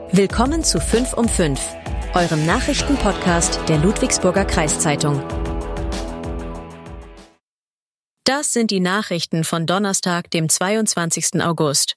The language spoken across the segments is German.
Willkommen zu 5 um 5, eurem Nachrichtenpodcast der Ludwigsburger Kreiszeitung. Das sind die Nachrichten von Donnerstag, dem 22. August.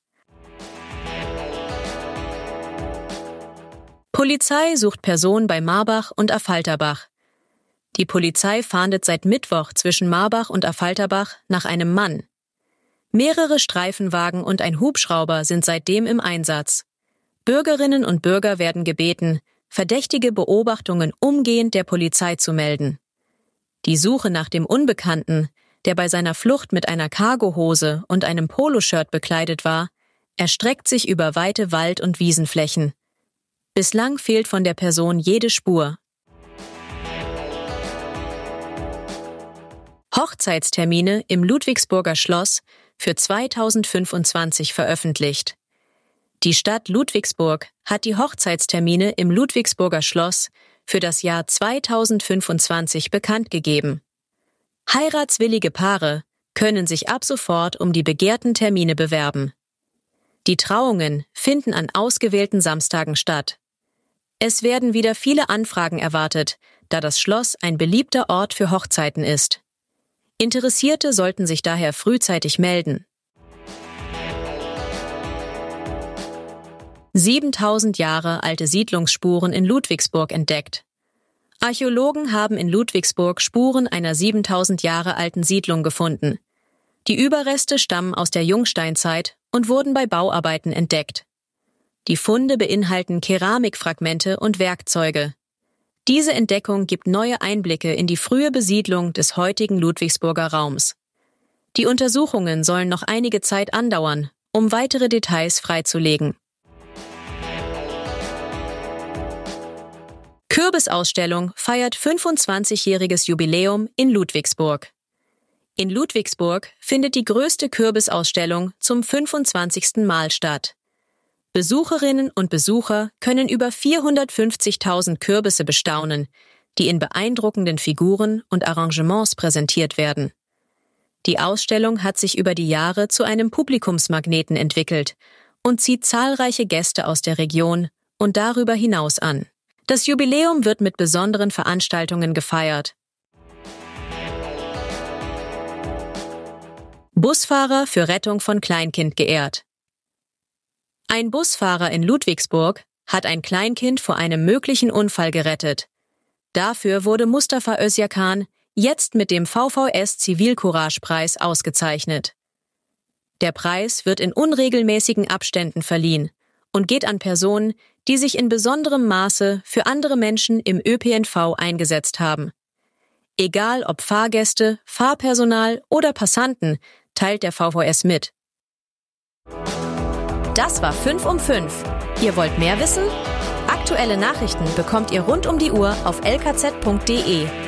Polizei sucht Person bei Marbach und Affalterbach. Die Polizei fahndet seit Mittwoch zwischen Marbach und Affalterbach nach einem Mann. Mehrere Streifenwagen und ein Hubschrauber sind seitdem im Einsatz. Bürgerinnen und Bürger werden gebeten, verdächtige Beobachtungen umgehend der Polizei zu melden. Die Suche nach dem Unbekannten, der bei seiner Flucht mit einer Cargohose und einem Poloshirt bekleidet war, erstreckt sich über weite Wald- und Wiesenflächen. Bislang fehlt von der Person jede Spur. Hochzeitstermine im Ludwigsburger Schloss für 2025 veröffentlicht. Die Stadt Ludwigsburg hat die Hochzeitstermine im Ludwigsburger Schloss für das Jahr 2025 bekannt gegeben. Heiratswillige Paare können sich ab sofort um die begehrten Termine bewerben. Die Trauungen finden an ausgewählten Samstagen statt. Es werden wieder viele Anfragen erwartet, da das Schloss ein beliebter Ort für Hochzeiten ist. Interessierte sollten sich daher frühzeitig melden. 7000 Jahre alte Siedlungsspuren in Ludwigsburg entdeckt. Archäologen haben in Ludwigsburg Spuren einer 7000 Jahre alten Siedlung gefunden. Die Überreste stammen aus der Jungsteinzeit und wurden bei Bauarbeiten entdeckt. Die Funde beinhalten Keramikfragmente und Werkzeuge. Diese Entdeckung gibt neue Einblicke in die frühe Besiedlung des heutigen Ludwigsburger Raums. Die Untersuchungen sollen noch einige Zeit andauern, um weitere Details freizulegen. Kürbisausstellung feiert 25-jähriges Jubiläum in Ludwigsburg. In Ludwigsburg findet die größte Kürbisausstellung zum 25. Mal statt. Besucherinnen und Besucher können über 450.000 Kürbisse bestaunen, die in beeindruckenden Figuren und Arrangements präsentiert werden. Die Ausstellung hat sich über die Jahre zu einem Publikumsmagneten entwickelt und zieht zahlreiche Gäste aus der Region und darüber hinaus an. Das Jubiläum wird mit besonderen Veranstaltungen gefeiert. Busfahrer für Rettung von Kleinkind geehrt. Ein Busfahrer in Ludwigsburg hat ein Kleinkind vor einem möglichen Unfall gerettet. Dafür wurde Mustafa Özyakan jetzt mit dem VVS Zivilcourage-Preis ausgezeichnet. Der Preis wird in unregelmäßigen Abständen verliehen und geht an Personen, die sich in besonderem Maße für andere Menschen im ÖPNV eingesetzt haben. Egal ob Fahrgäste, Fahrpersonal oder Passanten, teilt der VVS mit. Das war 5 um 5. Ihr wollt mehr wissen? Aktuelle Nachrichten bekommt ihr rund um die Uhr auf lkz.de.